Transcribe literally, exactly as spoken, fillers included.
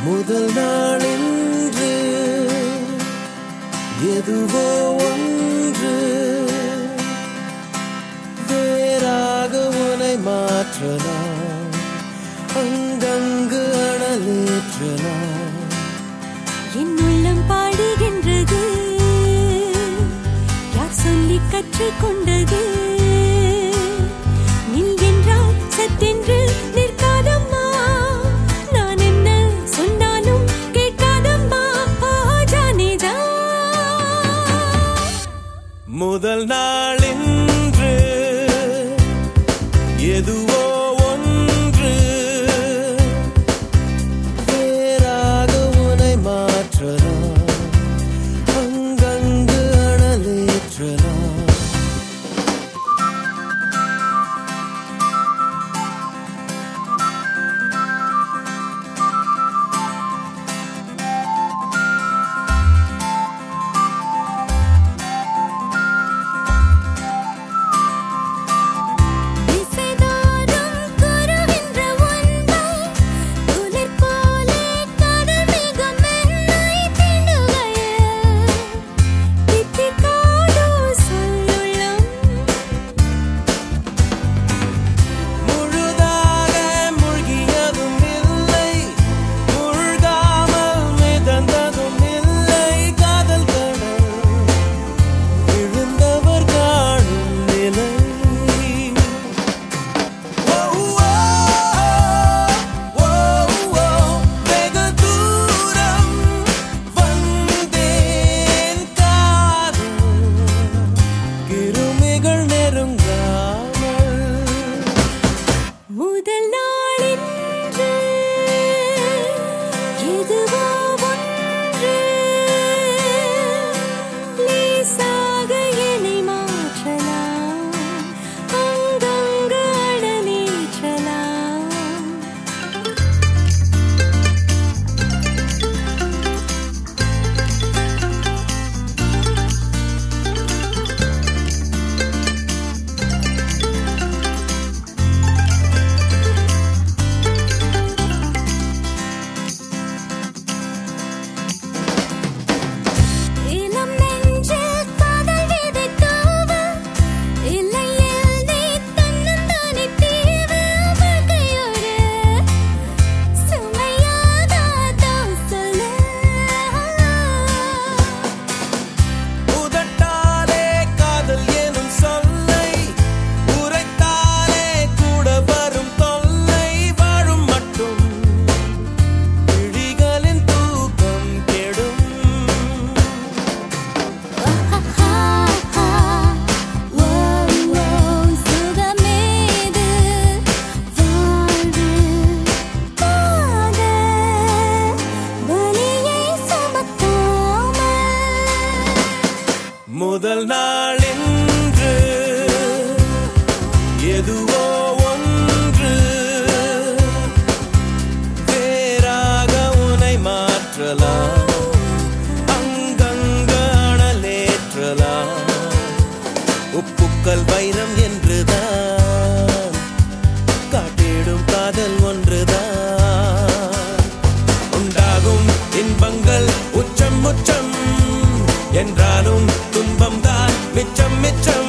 முதல் நாளென்று எதுவோ ஒன்று வேறாக உனை மாற்றலாம், அங்கங்கு அனலேற்றலாம். என் உள்ளம் பாடுகின்றது, யார் சொல்லி கற்றுக்கொண்டது? நில் என்றால் சட்டென்று நிற்காதம்மா, நான் என்ன சொன்னாலும் கேட்காதம்மா. ஜானே ஜா. முதல் நாளென்று எதுவோ ஒன்று வேறாக உனை மாற்றலாம், அங்கங்கு அனலேற்றலாம். முதல் நாளென்று எதுவோ ஒன்று வேறாக உனை மாற்றலாம், அங்கங்க அனலேற்றலாம். உப்புக்கள் வைரம் என்றுதான் காட்டிடும் காதல் ஒன்றுதான். உண்டாகும் இன்பங்கள் உச்சம் உச்சம் என்றாலும் துன்பம் தான் மிச்சம் மிச்சம்.